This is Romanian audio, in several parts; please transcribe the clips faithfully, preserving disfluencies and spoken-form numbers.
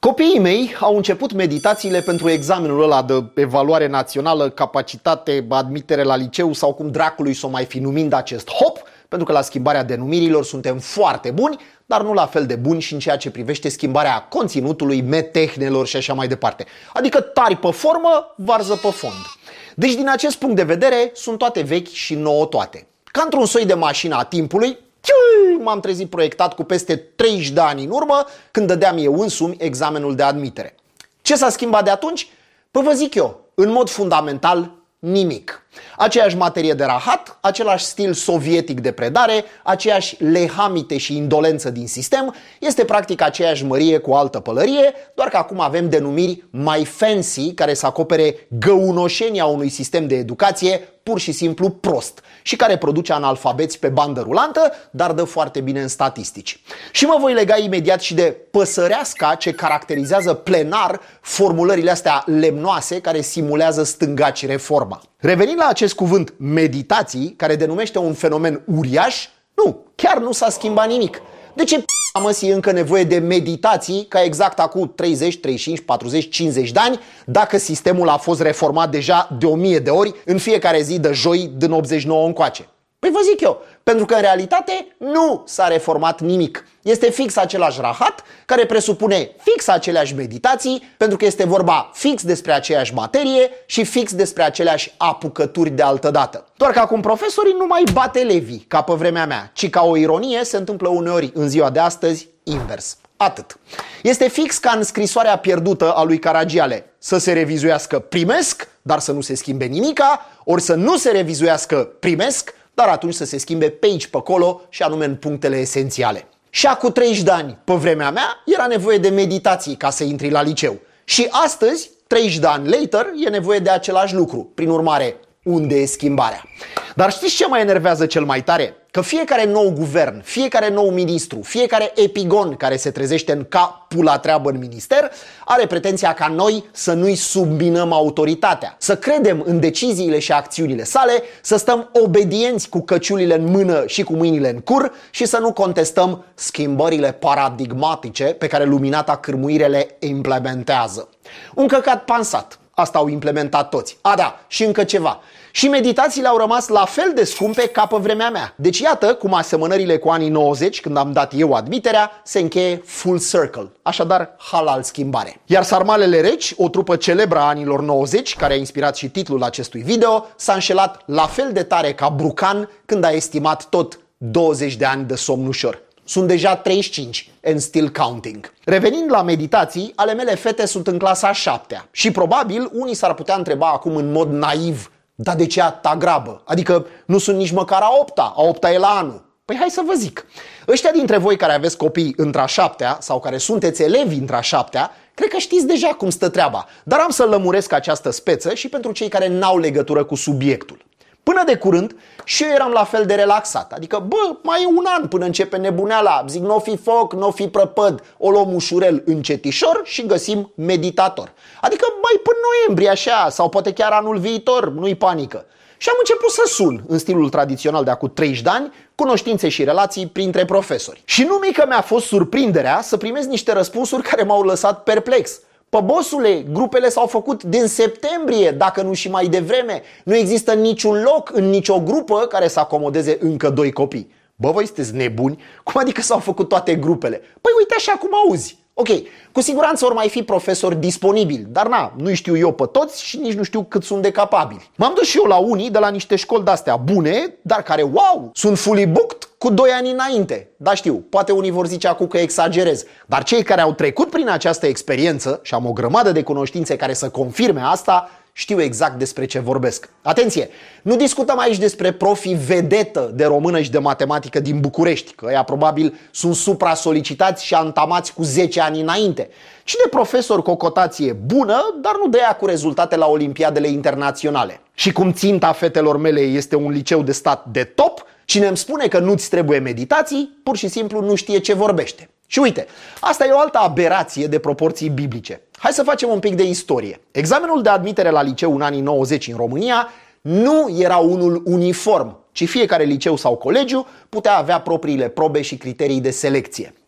Copiii mei au început meditațiile pentru examenul ăla de evaluare națională, capacitate, admitere la liceu sau cum dracului s-o mai fi numind acest hop, pentru că la schimbarea denumirilor suntem foarte buni, dar nu la fel de buni și în ceea ce privește schimbarea conținutului, metehnelor și așa mai departe. Adică tari pe formă, varză pe fond. Deci din acest punct de vedere sunt toate vechi și nouă toate. Ca într-un soi de mașină a timpului, m-am trezit proiectat cu peste treizeci de ani în urmă, când dădeam eu însumi examenul de admitere. Ce s-a schimbat de atunci? Păi vă zic eu, în mod fundamental, nimic. Aceeași materie de rahat, același stil sovietic de predare, aceeași lehamite și indolență din sistem, este practic aceeași mărie cu altă pălărie, doar că acum avem denumiri mai fancy care să acopere găunoșenia unui sistem de educație pur și simplu prost și care produce analfabeți pe bandă rulantă, dar dă foarte bine în statistici. Și mă voi lega imediat și de păsăreasca ce caracterizează plenar formulările astea lemnoase care simulează stângaci reforma. Revenind la acest cuvânt meditații, care denumește un fenomen uriaș, nu, chiar nu s-a schimbat nimic. De ce p***a măsii încă nevoie de meditații ca exact acum treizeci, treizeci și cinci, patruzeci, cincizeci de ani, dacă sistemul a fost reformat deja de o mie de ori în fiecare zi de joi din optzeci și nouă încoace? Păi vă zic eu, pentru că în realitate nu s-a reformat nimic. Este fix același rahat, care presupune fix aceleași meditații, pentru că este vorba fix despre aceeași materie și fix despre aceleași apucături de altădată. Doar că acum profesorii nu mai bat elevii, ca pe vremea mea, ci ca o ironie se întâmplă uneori în ziua de astăzi invers. Atât. Este fix ca în scrisoarea pierdută a lui Caragiale. Să se revizuiască primesc, dar să nu se schimbe nimica, ori să nu se revizuiască primesc, dar atunci să se schimbe pe aici, pe acolo și anume în punctele esențiale. Și acum treizeci de ani, pe vremea mea, era nevoie de meditații ca să intri la liceu. Și astăzi, treizeci de ani later, e nevoie de același lucru. Prin urmare, unde e schimbarea? Dar știți ce mă enervează cel mai tare? Că fiecare nou guvern, fiecare nou ministru, fiecare epigon care se trezește în cap pula treabă în minister are pretenția ca noi să nu-i subminăm autoritatea, să credem în deciziile și acțiunile sale, să stăm obedienți cu căciulile în mână și cu mâinile în cur și să nu contestăm schimbările paradigmatice pe care luminata cârmuire le implementează. Un căcat pansat. Asta au implementat toți. A, da, și încă ceva. Și meditațiile au rămas la fel de scumpe ca pe vremea mea. Deci iată cum asemănările cu anii nouăzeci, când am dat eu admiterea, se încheie full circle. Așadar, halal schimbare. Iar Sarmalele Reci, o trupă celebră a anilor nouăzeci, care a inspirat și titlul acestui video, s-a înșelat la fel de tare ca Brucan când a estimat tot douăzeci de ani de somn ușor. Sunt deja treizeci și cinci and still counting. Revenind la meditații, ale mele fete sunt în clasa a șaptea și probabil unii s-ar putea întreba acum în mod naiv: dar de ce atâta grabă? Adică nu sunt nici măcar a opta, a opta e la anul. Păi hai să vă zic. Ăștia dintre voi care aveți copii între a șaptea sau care sunteți elevi între a șaptea, cred că știți deja cum stă treaba, dar am să lămuresc această speță și pentru cei care n-au legătură cu subiectul. Până de curând și eu eram la fel de relaxat, adică bă, mai e un an până începe nebuneala, zic n-o fi foc, n-o fi prăpăd, o luăm ușurel încetișor și găsim meditator. Adică mai până noiembrie așa, sau poate chiar anul viitor, nu-i panică. Și am început să sun, în stilul tradițional de acum treizeci de ani, cunoștințe și relații printre profesori. Și nu mică mi-a fost surprinderea să primez niște răspunsuri care m-au lăsat perplex. Pă bossule, grupele s-au făcut din septembrie, dacă nu și mai devreme. Nu există niciun loc în nicio grupă care să acomodeze încă doi copii. Bă, voi sunteți nebuni? Cum adică s-au făcut toate grupele? Păi uite așa cum auzi. Ok, cu siguranță vor mai fi profesori disponibili, dar na, nu știu eu pe toți și nici nu știu cât sunt de capabili. M-am dus și eu la unii de la niște școli de-astea bune, dar care, wow, sunt fully booked cu doi ani înainte. Da, știu, poate unii vor zice acum că exagerez, dar cei care au trecut prin această experiență, și am o grămadă de cunoștințe care să confirme asta, știu exact despre ce vorbesc. Atenție, nu discutăm aici despre profii vedetă de română și de matematică din București, că ăia probabil sunt supra-solicitați și antamați cu zece ani înainte, ci de profesori cu o cotație bună, dar nu de ea cu rezultate la olimpiadele internaționale. Și cum ținta fetelor mele este un liceu de stat de top, cine îmi spune că nu-ți trebuie meditații, pur și simplu nu știe ce vorbește. Și uite, asta e o altă aberație de proporții biblice. Hai să facem un pic de istorie. Examenul de admitere la liceu în anii nouăzeci în România nu era unul uniform, ci fiecare liceu sau colegiu putea avea propriile probe și criterii de selecție.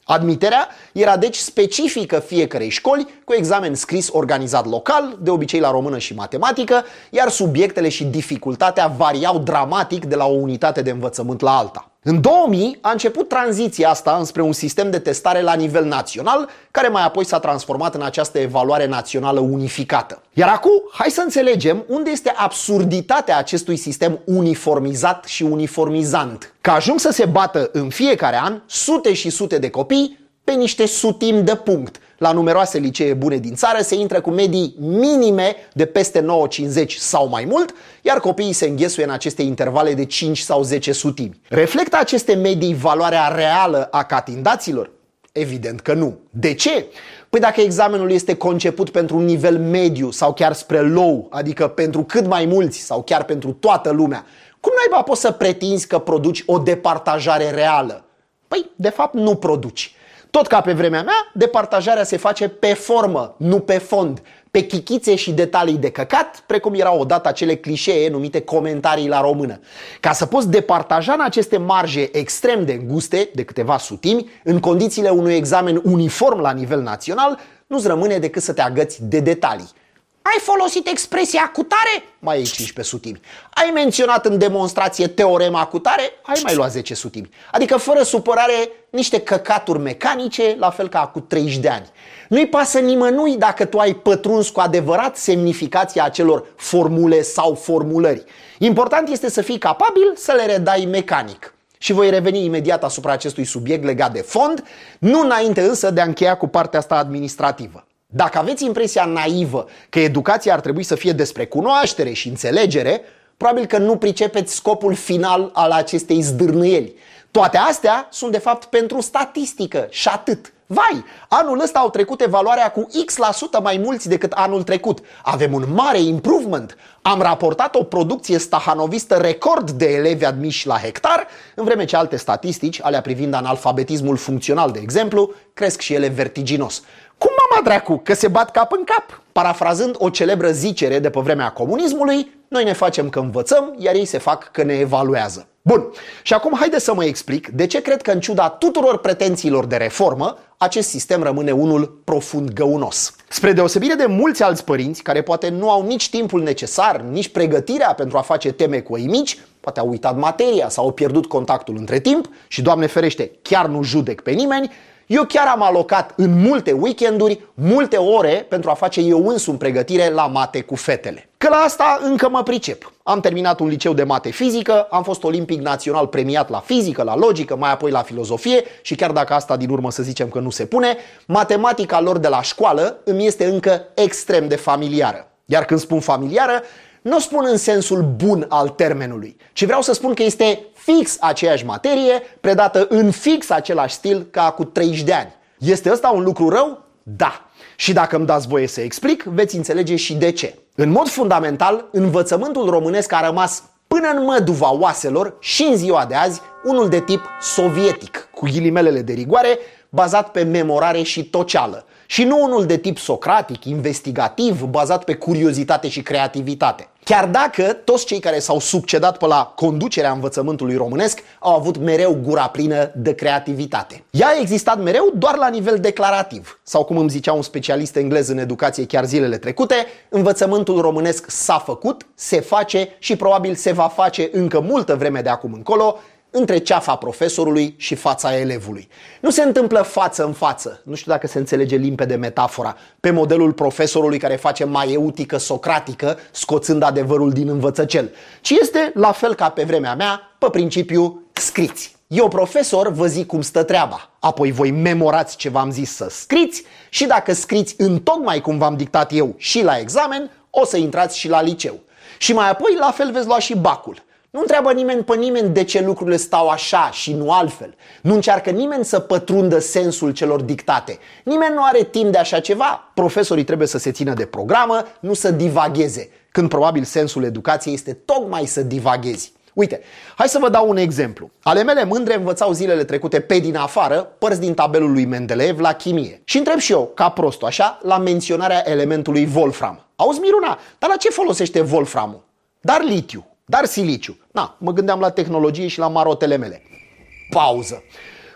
Admiterea era deci specifică fiecărei școli, cu examen scris organizat local, de obicei la română și matematică, iar subiectele și dificultatea variau dramatic de la o unitate de învățământ la alta. În două mii a început tranziția asta înspre un sistem de testare la nivel național, care mai apoi s-a transformat în această evaluare națională unificată. Iar acum, hai să înțelegem unde este absurditatea acestui sistem uniformizat și uniformizant. Că ajung să se bată în fiecare an sute și sute de copii pe niște sutimi de punct. La numeroase licee bune din țară se intră cu medii minime de peste nouă virgulă cincizeci sau mai mult, iar copiii se înghesuie în aceste intervale de cinci sau zece sutimi. Reflectă aceste medii valoarea reală a catindaților? Evident că nu. De ce? Păi dacă examenul este conceput pentru un nivel mediu sau chiar spre low, adică pentru cât mai mulți sau chiar pentru toată lumea, cum naiba poți să pretinzi că produci o departajare reală? Păi, de fapt, nu produci. Tot ca pe vremea mea, departajarea se face pe formă, nu pe fond, pe chichițe și detalii de căcat, precum erau odată acele clișee numite comentarii la română. Ca să poți departaja în aceste marje extrem de înguste, de câteva sutimi, în condițiile unui examen uniform la nivel național, nu-ți rămâne decât să te agăți de detalii. Ai folosit expresia cutare? Mai iei cincisprezece sutimi. Ai menționat în demonstrație teorema cutare? Ai mai luat zece sutimi. Adică fără supărare, niște căcaturi mecanice, la fel ca acum treizeci de ani. Nu-i pasă nimănui dacă tu ai pătruns cu adevărat semnificația acelor formule sau formulări. Important este să fii capabil să le redai mecanic. Și voi reveni imediat asupra acestui subiect legat de fond, nu înainte însă de a încheia cu partea asta administrativă. Dacă aveți impresia naivă că educația ar trebui să fie despre cunoaștere și înțelegere, probabil că nu pricepeți scopul final al acestei zdârnâieli. Toate astea sunt de fapt pentru statistică și atât. Vai, anul ăsta au trecut evaluarea cu X la sută mai mulți decât anul trecut. Avem un mare improvement. Am raportat o producție stahanovistă record de elevi admiși la hectar, în vreme ce alte statistici, alea privind analfabetismul funcțional, de exemplu, cresc și ele vertiginos. Cum mama dracu, că se bat cap în cap? Parafrazând o celebră zicere de pe vremea comunismului, noi ne facem că învățăm, iar ei se fac că ne evaluează. Bun, și acum haide să mă explic de ce cred că în ciuda tuturor pretențiilor de reformă, acest sistem rămâne unul profund găunos. Spre deosebire de mulți alți părinți care poate nu au nici timpul necesar, nici pregătirea pentru a face teme cu ei mici, poate au uitat materia sau au pierdut contactul între timp și, Doamne ferește, chiar nu judec pe nimeni, eu chiar am alocat în multe weekenduri, multe ore pentru a face eu însumi pregătire la mate cu fetele. Că la asta încă mă pricep. Am terminat un liceu de mate fizică, am fost olimpic național premiat la fizică, la logică, mai apoi la filozofie și chiar dacă asta din urmă să zicem că nu se pune, matematica lor de la școală îmi este încă extrem de familiară. Iar când spun familiară, nu spun în sensul bun al termenului, ci vreau să spun că este fix aceeași materie, predată în fix același stil ca cu treizeci de ani. Este ăsta un lucru rău? Da. Și dacă îmi dați voie să explic, veți înțelege și de ce. În mod fundamental, învățământul românesc a rămas până în măduva oaselor și în ziua de azi unul de tip sovietic, cu ghilimelele de rigoare, bazat pe memorare și toceală. Și nu unul de tip socratic, investigativ, bazat pe curiozitate și creativitate. Chiar dacă toți cei care s-au succedat pe la conducerea învățământului românesc au avut mereu gura plină de creativitate. Ea a existat mereu doar la nivel declarativ. Sau cum îmi zicea un specialist englez în educație chiar zilele trecute, învățământul românesc s-a făcut, se face și probabil se va face încă multă vreme de acum încolo, între ceafa profesorului și fața elevului. Nu se întâmplă față în față, nu știu dacă se înțelege limpede metafora, pe modelul profesorului care face maieutică socratică, scoțând adevărul din învățăcel, ci este, la fel ca pe vremea mea, pe principiu scriți. Eu, profesor, vă zic cum stă treaba, apoi voi memorați ce v-am zis să scriți și dacă scriți întocmai cum v-am dictat eu și la examen, o să intrați și la liceu. Și mai apoi, la fel veți lua și bacul. Nu întreabă nimeni pe nimeni de ce lucrurile stau așa și nu altfel. Nu încearcă nimeni să pătrundă sensul celor dictate. Nimeni nu are timp de așa ceva. Profesorii trebuie să se țină de programă, nu să divagheze, când probabil sensul educației este tocmai să divaghezi. Uite, hai să vă dau un exemplu. Ale mele mândre învățau zilele trecute pe din afară părți din tabelul lui Mendeleev la chimie. Și întreb și eu, ca prostul așa, la menționarea elementului Wolfram. Auzi, Miruna, dar la ce folosește Wolframul? Dar litiu. Dar siliciu. Na, mă gândeam la tehnologie și la marotele mele. Pauză.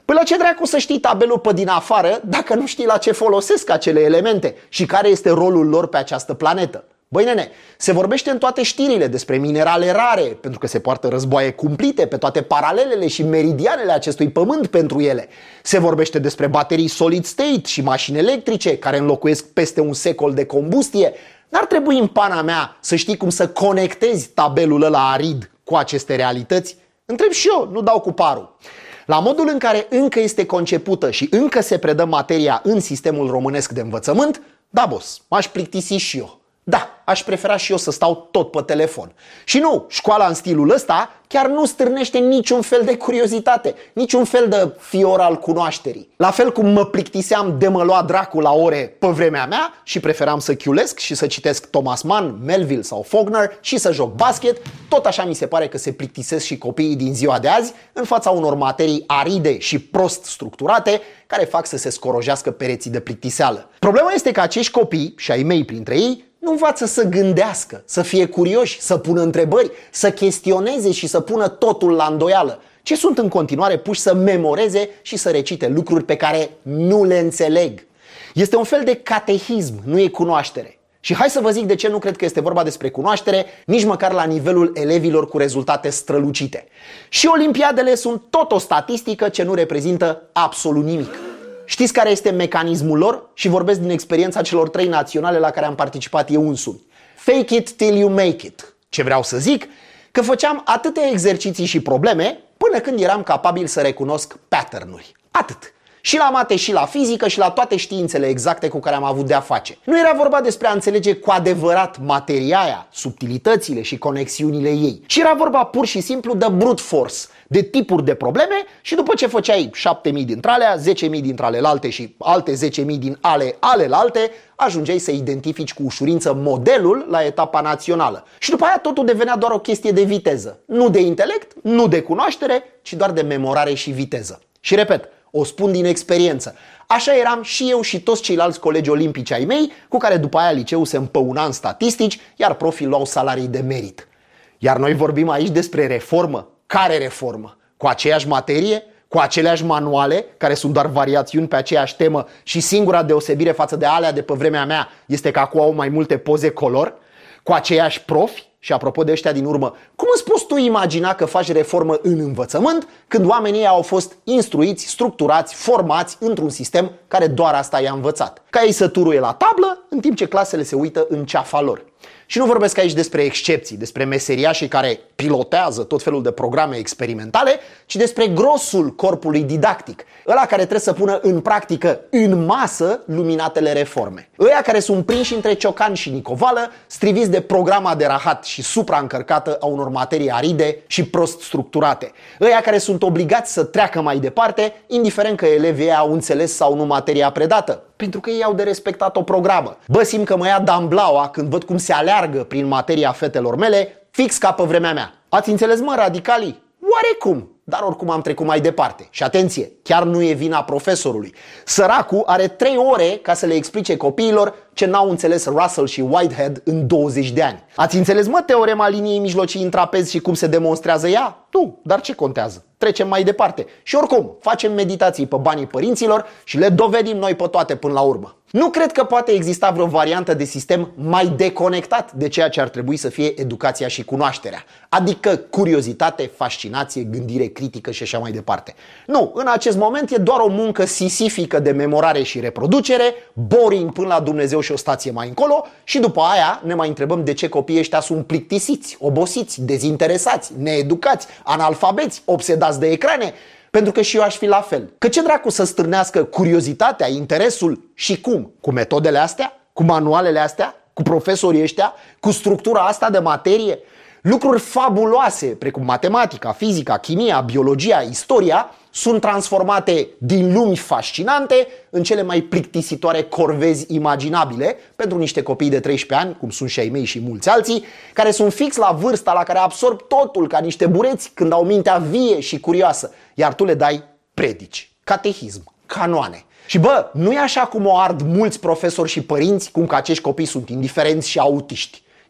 Păi la ce dracu să știi tabelul pe din afară dacă nu știi la ce folosesc acele elemente și care este rolul lor pe această planetă? Băi nene, se vorbește în toate știrile despre minerale rare, pentru că se poartă războaie cumplite pe toate paralelele și meridianele acestui pământ pentru ele. Se vorbește despre baterii solid state și mașini electrice care înlocuiesc peste un secol de combustie. N-ar trebui în pana mea să știi cum să conectezi tabelul ăla arid cu aceste realități? Întreb și eu, nu dau cu parul. La modul în care încă este concepută și încă se predă materia în sistemul românesc de învățământ, da, boss, m-aș plictisi și eu. Da, aș prefera și eu să stau tot pe telefon. Și nu, școala în stilul ăsta chiar nu stârnește niciun fel de curiozitate, niciun fel de fior al cunoașterii. La fel cum mă plictiseam de mă lua dracu la ore pe vremea mea și preferam să chiulesc și să citesc Thomas Mann, Melville sau Faulkner și să joc basket, tot așa mi se pare că se plictisesc și copiii din ziua de azi în fața unor materii aride și prost structurate care fac să se scorojească pereții de plictiseală. Problema este că acești copii, și ai mei printre ei, nu învață să gândească, să fie curioși, să pună întrebări, să chestioneze și să pună totul la îndoială, ci sunt în continuare puși să memoreze și să recite lucruri pe care nu le înțeleg. Este un fel de catehism, nu e cunoaștere. Și hai să vă zic de ce nu cred că este vorba despre cunoaștere, nici măcar la nivelul elevilor cu rezultate strălucite. Și olimpiadele sunt tot o statistică ce nu reprezintă absolut nimic. Știți care este mecanismul lor? Și vorbesc din experiența celor trei naționale la care am participat eu însumi. Fake it till you make it. Ce vreau să zic? Că făceam atâtea exerciții și probleme până când eram capabil să recunosc pattern-uri. Atât. Și la mate și la fizică și la toate științele exacte cu care am avut de-a face. Nu era vorba despre a înțelege cu adevărat materia aia, subtilitățile și conexiunile ei. Și era vorba pur și simplu de brute force, de tipuri de probleme și după ce făceai șapte mii dintre alea, zece mii dintre alelalte și alte zece mii din ale alelalte, ajungeai să identifici cu ușurință modelul la etapa națională. Și după aia totul devenea doar o chestie de viteză. Nu de intelect, nu de cunoaștere, ci doar de memorare și viteză. Și repet, o spun din experiență. Așa eram și eu și toți ceilalți colegi olimpici ai mei, cu care după aia liceul se împăuna în statistici, iar profii luau salarii de merit. Iar noi vorbim aici despre reformă. Care reformă? Cu aceeași materie? Cu aceleași manuale, care sunt doar variațiuni pe aceeași temă și singura deosebire față de alea de pe vremea mea este că acum au mai multe poze color? Cu aceiași profi? Și apropo de ăștia din urmă, cum îți poți tu imagina că faci reformă în învățământ când oamenii au fost instruiți, structurați, formați într-un sistem care doar asta i-a învățat? Ca ei să turuie la tablă, în timp ce clasele se uită în ceafa lor. Și nu vorbesc aici despre excepții, despre meseriașii care pilotează tot felul de programe experimentale, ci despre grosul corpului didactic, ăla care trebuie să pună în practică, în masă, luminatele reforme. Ăia care sunt prinși între Ciocan și Nicovală, striviți de programa de rahat și supraîncărcată a unor materii aride și prost structurate. Ăia care sunt obligați să treacă mai departe, indiferent că elevii ei au înțeles sau nu materia predată, pentru că ei au de respectat o programă. Bă, simt că mă ia damblaua când văd cum se aleargă prin materia fetelor mele, fix ca pe vremea mea. Ați înțeles, mă, radicalii? Oarecum, dar oricum am trecut mai departe. Și atenție, chiar nu e vina profesorului. Săracul are trei ore ca să le explice copiilor ce n-au înțeles Russell și Whitehead în douăzeci de ani. Ați înțeles, mă, teorema liniei mijlocii în trapez și cum se demonstrează ea? Nu, dar ce contează? Trecem mai departe. Și oricum, facem meditații pe banii părinților și le dovedim noi pe toate până la urmă. Nu cred că poate exista vreo variantă de sistem mai deconectat de ceea ce ar trebui să fie educația și cunoașterea. Adică curiozitate, fascinație, gândire critică și așa mai departe. Nu, în acest moment e doar o muncă sisifică de memorare și reproducere, boring până la Dumnezeu și o stație mai încolo și după aia ne mai întrebăm de ce copiii ăștia sunt plictisiți, obosiți, dezinteresați, needucați, analfabeți, obsedați de ecrane. Pentru că și eu aș fi la fel. Că ce dracu să stârnească curiozitatea, interesul și cum? Cu metodele astea? Cu manualele astea? Cu profesorii ăștia? Cu structura asta de materie? Lucruri fabuloase, precum matematica, fizica, chimia, biologia, istoria, sunt transformate din lumi fascinante în cele mai plictisitoare corvezi imaginabile pentru niște copii de treisprezece ani, cum sunt și ai mei și mulți alții, care sunt fix la vârsta la care absorb totul ca niște bureți când au mintea vie și curioasă, iar tu le dai predici, catehism, canoane. Și bă, nu e așa cum o ard mulți profesori și părinți, cum că acești copii sunt indiferenți și autiști.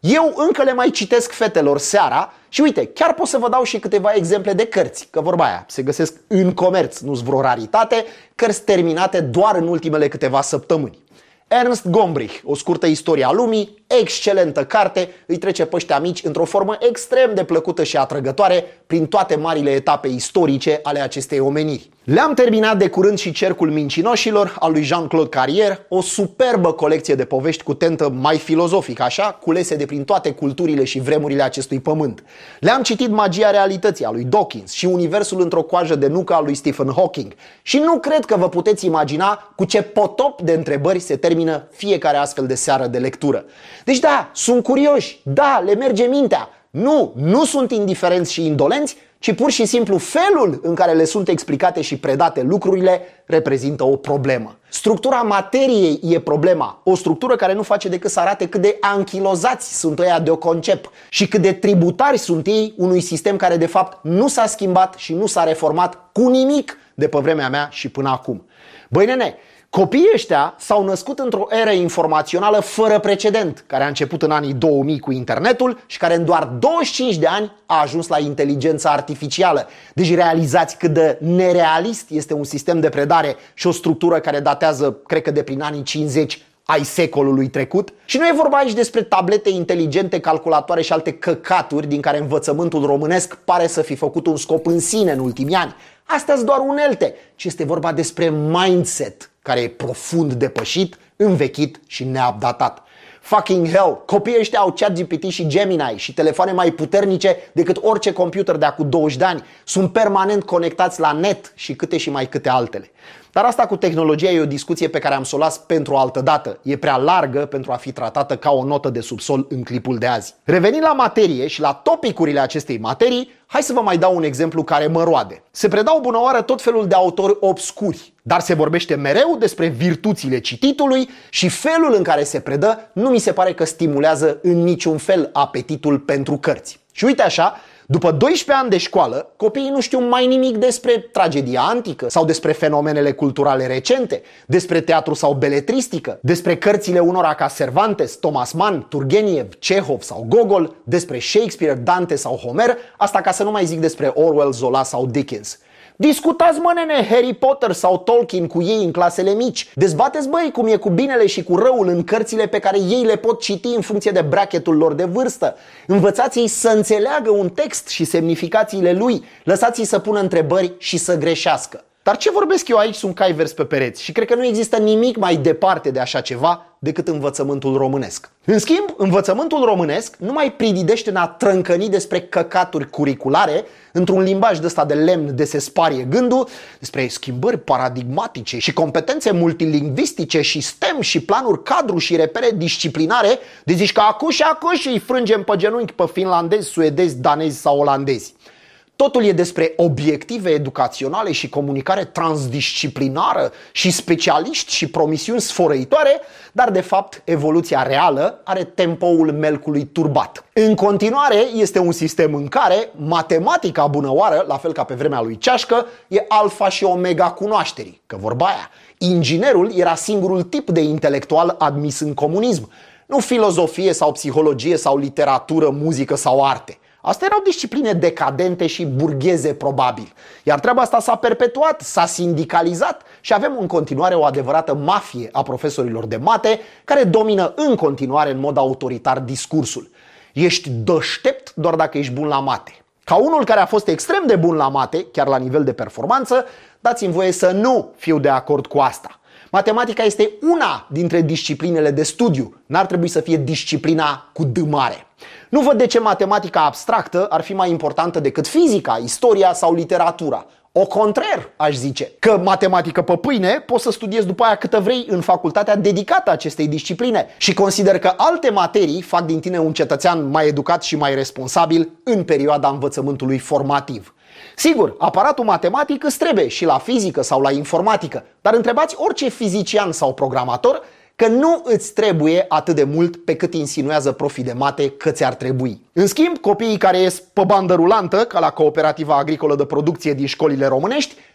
Eu încă le mai citesc fetelor seara și uite, chiar pot să vă dau și câteva exemple de cărți, că vorba aia se găsesc în comerț, nu-s vreo raritate, cărți terminate doar în ultimele câteva săptămâni. Ernst Gombrich, O scurtă istorie a lumii, excelentă carte, îi trece pe ăștia mici într-o formă extrem de plăcută și atrăgătoare prin toate marile etape istorice ale acestei omeniri. Le-am terminat de curând și Cercul mincinoșilor al lui Jean-Claude Carrière, o superbă colecție de povești cu tentă mai filozofică, așa, culese de prin toate culturile și vremurile acestui pământ. Le-am citit Magia realității a lui Dawkins și Universul într-o coajă de nucă al lui Stephen Hawking și nu cred că vă puteți imagina cu ce potop de întrebări se termină fiecare astfel de seară de lectură. Deci da, sunt curioși, da, le merge mintea. Nu, nu sunt indiferenți și indolenți, ci pur și simplu felul în care le sunt explicate și predate lucrurile reprezintă o problemă. Structura materiei e problema, o structură care nu face decât să arate cât de anchilozați sunt ăia de o concept și cât de tributari sunt ei unui sistem care de fapt nu s-a schimbat și nu s-a reformat cu nimic de pe vremea mea și până acum. Băi nene, copiii ăștia s-au născut într-o eră informațională fără precedent, care a început în anii două mii cu internetul și care în doar douăzeci și cinci de ani a ajuns la inteligența artificială. Deci realizați cât de nerealist este un sistem de predare și o structură care datează, cred că de prin anii cincizeci ai secolului trecut. Și nu e vorba aici despre tablete inteligente, calculatoare și alte căcaturi din care învățământul românesc pare să fi făcut un scop în sine în ultimii ani. Astea-s doar unelte, ci este vorba despre mindset, care e profund depășit, învechit și neupdatat. Fucking hell, copiii ăștia au ChatGPT și Gemini și telefoane mai puternice decât orice computer de acum douăzeci de ani. Sunt permanent conectați la net și câte și mai câte altele. Dar asta cu tehnologia e o discuție pe care am să o las pentru o altă dată. E prea largă pentru a fi tratată ca o notă de subsol în clipul de azi. Revenind la materie și la topicurile acestei materii, hai să vă mai dau un exemplu care mă roade. Se predau bunăoară tot felul de autori obscuri, dar se vorbește mereu despre virtuțile cititului și felul în care se predă nu mi se pare că stimulează în niciun fel apetitul pentru cărți. Și uite așa, după doisprezece ani de școală, copiii nu știu mai nimic despre tragedia antică sau despre fenomenele culturale recente, despre teatru sau beletristică, despre cărțile unora ca Cervantes, Thomas Mann, Turgeniev, Chehov sau Gogol, despre Shakespeare, Dante sau Homer, asta ca să nu mai zic despre Orwell, Zola sau Dickens. Discutați, mă nene, Harry Potter sau Tolkien cu ei în clasele mici. Dezbateți, băi, cum e cu binele și cu răul în cărțile pe care ei le pot citi în funcție de bracketul lor de vârstă. Învățați-i să înțeleagă un text și semnificațiile lui. Lăsați-i să pună întrebări și să greșească. Dar ce vorbesc eu aici sunt cai verzi pe pereți și cred că nu există nimic mai departe de așa ceva decât învățământul românesc. În schimb, învățământul românesc nu mai prididește în a trâncăni despre căcaturi curriculare într-un limbaj de ăsta de lemn de se sparie gândul, despre schimbări paradigmatice și competențe multilingvistice și STEM și planuri cadru și repere disciplinare, de zici că acu și acu și îi frângem pe genunchi pe finlandezi, suedezi, danezi sau olandezi. Totul e despre obiective educaționale și comunicare transdisciplinară și specialiști și promisiuni sfărăitoare, dar de fapt evoluția reală are tempoul melcului turbat. În continuare este un sistem în care matematica bunăoară, la fel ca pe vremea lui Ceașcă, e alfa și omega cunoașterii, că vorba aia. Inginerul era singurul tip de intelectual admis în comunism, nu filozofie sau psihologie sau literatură, muzică sau arte. Astea erau discipline decadente și burgheze probabil. Iar treaba asta s-a perpetuat, s-a sindicalizat și avem în continuare o adevărată mafie a profesorilor de mate care domină în continuare în mod autoritar discursul. Ești deștept doar dacă ești bun la mate. Ca unul care a fost extrem de bun la mate, chiar la nivel de performanță, dați-mi voie să nu fiu de acord cu asta. Matematica este una dintre disciplinele de studiu, n-ar trebui să fie disciplina cu D mare. Nu văd de ce matematica abstractă ar fi mai importantă decât fizica, istoria sau literatura. O contrar, aș zice, că matematică pe pâine poți să studiezi după aia câtă vrei în facultatea dedicată acestei discipline și consider că alte materii fac din tine un cetățean mai educat și mai responsabil în perioada învățământului formativ. Sigur, aparatul matematic îți trebuie și la fizică sau la informatică, dar întrebați orice fizician sau programator că nu îți trebuie atât de mult pe cât insinuează profii de mate că ți-ar trebui. În schimb, copiii care ies pe bandă rulantă, ca la Cooperativa Agricolă de Producție din școlile românești,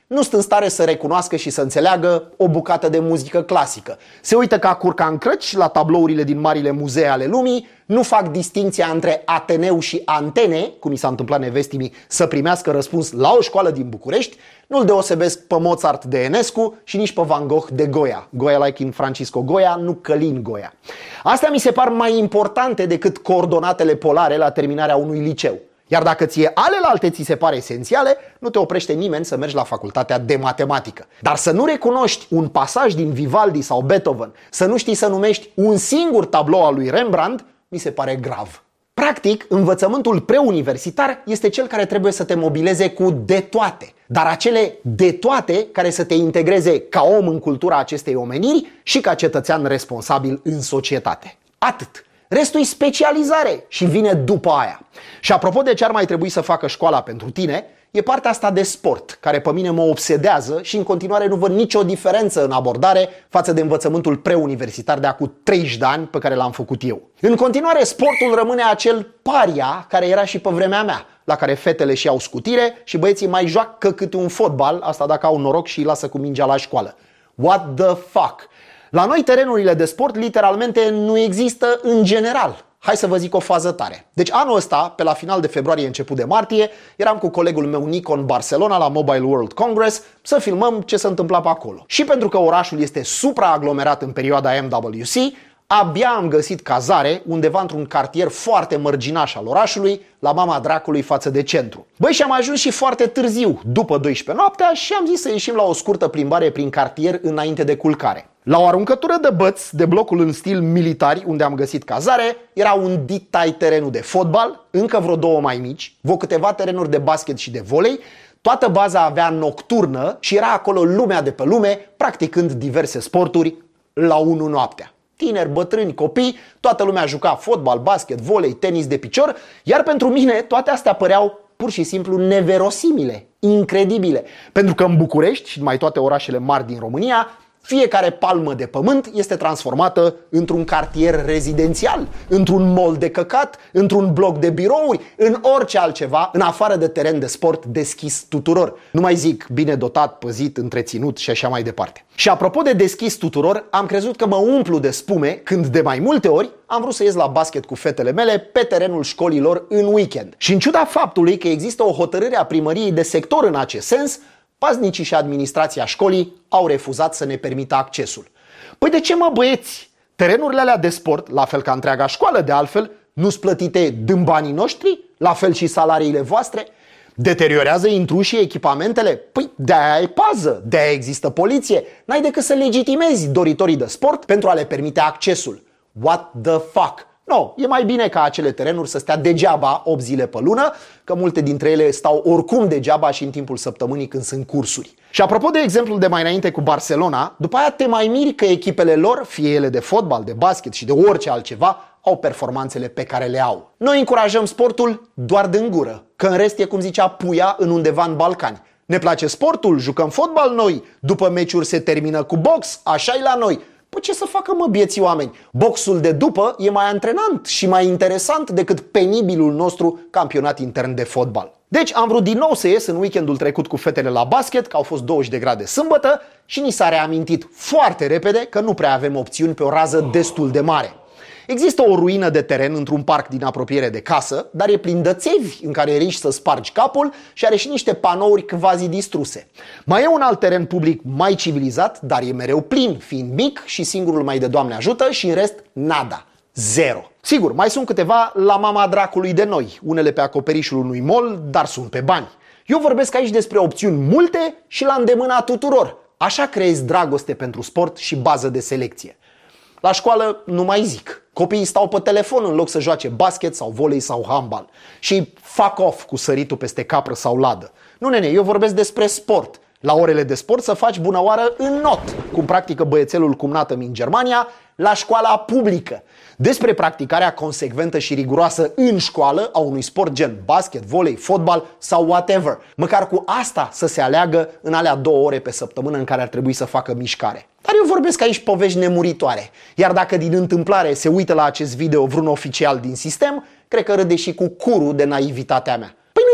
nu sunt în stare să recunoască și să înțeleagă o bucată de muzică clasică. Se uită ca curca în crăci la tablourile din marile muzee ale lumii, nu fac distinția între Ateneu și Antene, cum i s-a întâmplat nevestimii să primească răspuns la o școală din București, nu-l deosebesc pe Mozart de Enescu și nici pe Van Gogh de Goya. Goya like in Francisco Goya, nu Călin Goya. Astea mi se par mai importante decât coordonatele polare la terminarea unui liceu. Iar dacă ție alelalte ți se pare esențiale, nu te oprește nimeni să mergi la facultatea de matematică. Dar să nu recunoști un pasaj din Vivaldi sau Beethoven, să nu știi să numești un singur tablou al lui Rembrandt, mi se pare grav. Practic, învățământul preuniversitar este cel care trebuie să te mobileze cu de toate, dar acele de toate care să te integreze ca om în cultura acestei omeniri și ca cetățean responsabil în societate. Atât. Restul e specializare și vine după aia. Și apropo de ce ar mai trebui să facă școala pentru tine, e partea asta de sport, care pe mine mă obsedează și în continuare nu văd nicio diferență în abordare față de învățământul preuniversitar de acum treizeci de ani pe care l-am făcut eu. În continuare, sportul rămâne acel paria care era și pe vremea mea, la care fetele și au scutire și băieții mai joacă câte un fotbal, asta dacă au noroc și îi lasă cu mingea la școală. What the fuck? La noi terenurile de sport literalmente nu există în general. Hai să vă zic o fază tare. Deci anul ăsta, pe la final de februarie, început de martie, eram cu colegul meu Nico în Barcelona la Mobile World Congress să filmăm ce se întâmpla pe acolo. Și pentru că orașul este supraaglomerat în perioada M W C, abia am găsit cazare undeva într-un cartier foarte mărginaș al orașului, la mama dracului față de centru. Băi, și am ajuns și foarte târziu, după douăsprezece noaptea, și am zis să ieșim la o scurtă plimbare prin cartier înainte de culcare. La o aruncătură de băți de blocul în stil militari unde am găsit cazare, era un ditai terenul de fotbal, încă vreo două mai mici, vreo câteva terenuri de basket și de volei, toată baza avea nocturnă și era acolo lumea de pe lume, practicând diverse sporturi la unu noaptea. Tineri, bătrâni, copii, toată lumea juca fotbal, basket, volei, tenis de picior, iar pentru mine toate astea păreau pur și simplu neverosimile, incredibile. Pentru că în București și mai toate orașele mari din România, fiecare palmă de pământ este transformată într-un cartier rezidențial, într-un mall de căcat, într-un bloc de birouri, în orice altceva, în afară de teren de sport deschis tuturor. Nu mai zic bine dotat, păzit, întreținut și așa mai departe. Și apropo de deschis tuturor, am crezut că mă umplu de spume când de mai multe ori am vrut să ies la basket cu fetele mele pe terenul școlilor în weekend. Și în ciuda faptului că există o hotărâre a primăriei de sector în acest sens, paznicii și administrația școlii au refuzat să ne permită accesul. Păi de ce, mă, băieți? Terenurile alea de sport, la fel ca întreaga școală de altfel, nu-s plătite din banii noștri? La fel și salariile voastre? Deteriorează intrușii echipamentele? Păi de-aia e pază, de-aia există poliție. N-ai decât să legitimezi doritorii de sport pentru a le permite accesul. What the fuck? No, e mai bine ca acele terenuri să stea degeaba opt zile pe lună, că multe dintre ele stau oricum degeaba și în timpul săptămânii când sunt cursuri. Și apropo de exemplul de mai înainte cu Barcelona, după aia te mai miri că echipele lor, fie ele de fotbal, de basket și de orice altceva, au performanțele pe care le au. Noi încurajăm sportul doar din gură, că în rest e cum zicea Puia în undeva în Balcani. Ne place sportul, jucăm fotbal noi, după meciuri se termină cu box, așa-i la noi. Păi ce să facă, mă, bieții oameni? Boxul de după e mai antrenant și mai interesant decât penibilul nostru campionat intern de fotbal. Deci am vrut din nou să ies în weekendul trecut cu fetele la basket, că au fost douăzeci de grade sâmbătă, și ni s-a reamintit foarte repede că nu prea avem opțiuni pe o rază destul de mare. Există o ruină de teren într-un parc din apropiere de casă, dar e plin de țevi în care riști să spargi capul și are și niște panouri quasi distruse. Mai e un alt teren public mai civilizat, dar e mereu plin, fiind mic și singurul mai de Doamne ajută, și în rest nada. Zero. Sigur, mai sunt câteva la mama dracului de noi, unele pe acoperișul unui mall, dar sunt pe bani. Eu vorbesc aici despre opțiuni multe și la îndemâna tuturor. Așa creezi dragoste pentru sport și bază de selecție. La școală nu mai zic. Copiii stau pe telefon în loc să joace basket sau volei sau handbal. Și fuck off cu săritul peste capră sau ladă. Nu, nene, eu vorbesc despre sport. La orele de sport să faci bună oară în not, cum practică băiețelul cumnată-mi în Germania, la școala publică. Despre practicarea consecventă și riguroasă în școală a unui sport gen basket, volei, fotbal sau whatever. Măcar cu asta să se aleagă în alea două ore pe săptămână în care ar trebui să facă mișcare. Dar eu vorbesc aici povești nemuritoare. Iar dacă din întâmplare se uită la acest video vreun oficial din sistem, cred că râde și cu curul de naivitatea mea. Păi nu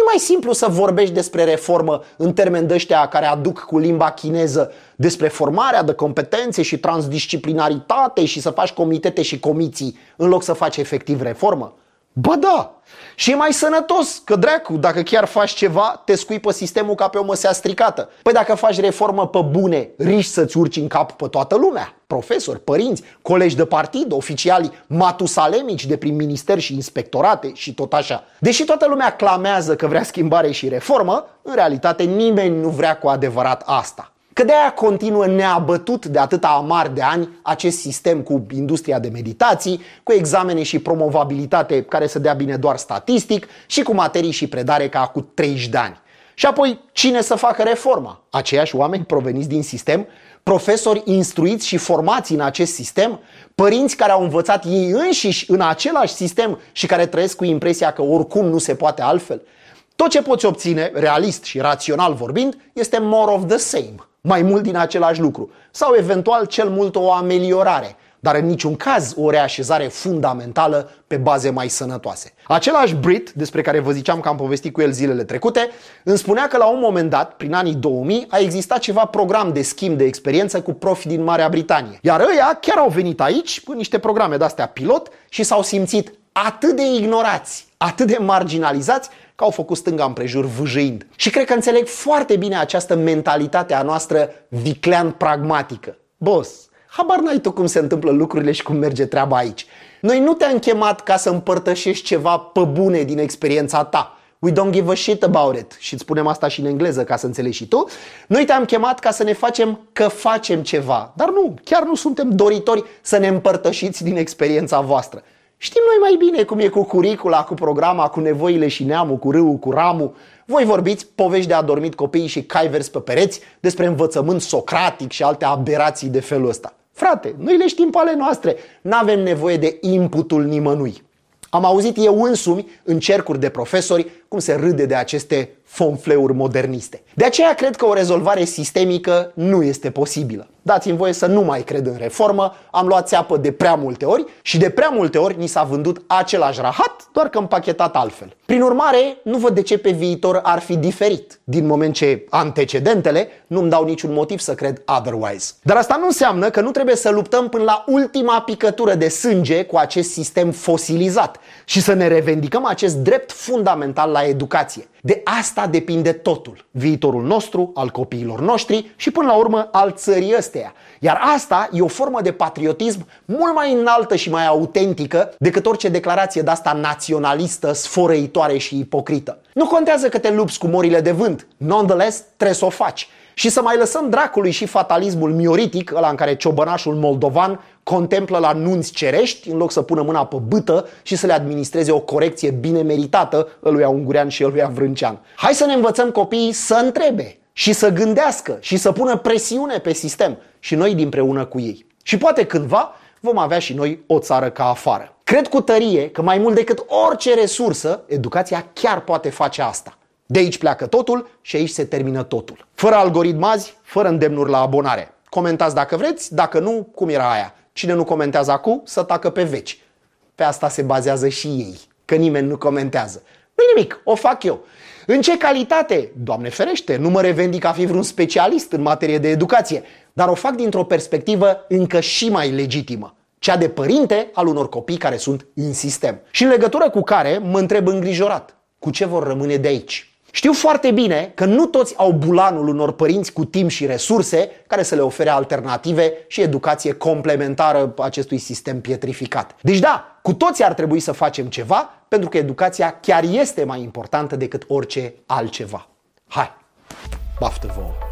nu-i mai simplu să vorbești despre reformă în termeni de ăștia care aduc cu limba chineză despre formarea de competențe și transdisciplinaritate și să faci comitete și comisii în loc să faci efectiv reformă? Ba da! Și e mai sănătos, că dracu, dacă chiar faci ceva, te scuipă sistemul ca pe o măsea stricată. Păi dacă faci reformă pe bune, riști să-ți urci în cap pe toată lumea. Profesori, părinți, colegi de partid, oficiali matusalemici de prin ministeri și inspectorate și tot așa. Deși toată lumea clamează că vrea schimbare și reformă, în realitate nimeni nu vrea cu adevărat asta. Că de-aia continuă neabătut de atâta amar de ani acest sistem cu industria de meditații, cu examene și promovabilitate care să dea bine doar statistic și cu materii și predare ca cu treizeci de ani. Și apoi, cine să facă reforma? Aceiași oameni proveniți din sistem? Profesori instruiți și formați în acest sistem? Părinți care au învățat ei înșiși în același sistem și care trăiesc cu impresia că oricum nu se poate altfel? Tot ce poți obține, realist și rațional vorbind, este more of the same. Mai mult din același lucru. Sau eventual cel mult o ameliorare, dar în niciun caz o reașezare fundamentală pe baze mai sănătoase. Același Brit, despre care vă ziceam că am povestit cu el zilele trecute, îmi spunea că la un moment dat, prin anii două mii, a existat ceva program de schimb de experiență cu profi din Marea Britanie. Iar ăia chiar au venit aici, în niște programe de-astea pilot, și s-au simțit atât de ignorați, atât de marginalizați, că au făcut stânga împrejur vâjâind. Și cred că înțeleg foarte bine această mentalitate a noastră viclean-pragmatică. Boss, habar n-ai tu cum se întâmplă lucrurile și cum merge treaba aici. Noi nu te-am chemat ca să împărtășești ceva pe bune din experiența ta. We don't give a shit about it. Și îți spunem asta și în engleză ca să înțelegi și tu. Noi te-am chemat ca să ne facem că facem ceva. Dar nu, chiar nu suntem doritori să ne împărtășiți din experiența voastră. Știm noi mai bine cum e cu curicula, cu programa, cu nevoile și neamul, cu râul, cu ramul. Voi vorbiți povești de adormit copiii și cai verzi pe pereți despre învățământ socratic și alte aberații de felul ăsta. Frate, noi le știm pe ale noastre, n-avem nevoie de inputul nimănui. Am auzit eu însumi în cercuri de profesori cum se râde de aceste fonfleuri moderniste. De aceea cred că o rezolvare sistemică nu este posibilă. Dați-mi voie să nu mai cred în reformă, am luat țeapă de prea multe ori și de prea multe ori ni s-a vândut același rahat, doar că împachetat altfel. Prin urmare, nu văd de ce pe viitor ar fi diferit, din moment ce antecedentele nu-mi dau niciun motiv să cred otherwise. Dar asta nu înseamnă că nu trebuie să luptăm până la ultima picătură de sânge cu acest sistem fosilizat și să ne revendicăm acest drept fundamental la educație. De asta depinde totul. Viitorul nostru, al copiilor noștri și până la urmă al țării ăsteia. Iar asta e o formă de patriotism mult mai înaltă și mai autentică decât orice declarație de-asta naționalistă, sfărăitoare și ipocrită. Nu contează că te lupți cu morile de vânt, nonetheless trebuie să o faci. Și să mai lăsăm dracului și fatalismul mioritic, ăla în care ciobănașul moldovan contemplă la nunți cerești în loc să pună mâna pe bâtă și să le administreze o corecție bine meritată ăluia ungurean și ăluia vrâncean. Hai să ne învățăm copiii să întrebe și să gândească și să pună presiune pe sistem și noi dinpreună cu ei. Și poate cândva vom avea și noi o țară ca afară. Cred cu tărie că mai mult decât orice resursă, educația chiar poate face asta. De aici pleacă totul și aici se termină totul. Fără algoritmi azi, fără îndemnuri la abonare. Comentați dacă vreți, dacă nu, cum era aia? Cine nu comentează acum, să tacă pe veci. Pe asta se bazează și ei, că nimeni nu comentează. Nu nimic, o fac eu. În ce calitate? Doamne ferește, nu mă revendic a fi vreun specialist în materie de educație, dar o fac dintr-o perspectivă încă și mai legitimă. Cea de părinte al unor copii care sunt în sistem. Și în legătură cu care mă întreb îngrijorat, cu ce vor rămâne de aici? Știu foarte bine că nu toți au bulanul unor părinți cu timp și resurse care să le ofere alternative și educație complementară acestui sistem pietrificat. Deci da, cu toți ar trebui să facem ceva, pentru că educația chiar este mai importantă decât orice altceva. Hai, baftă vouă!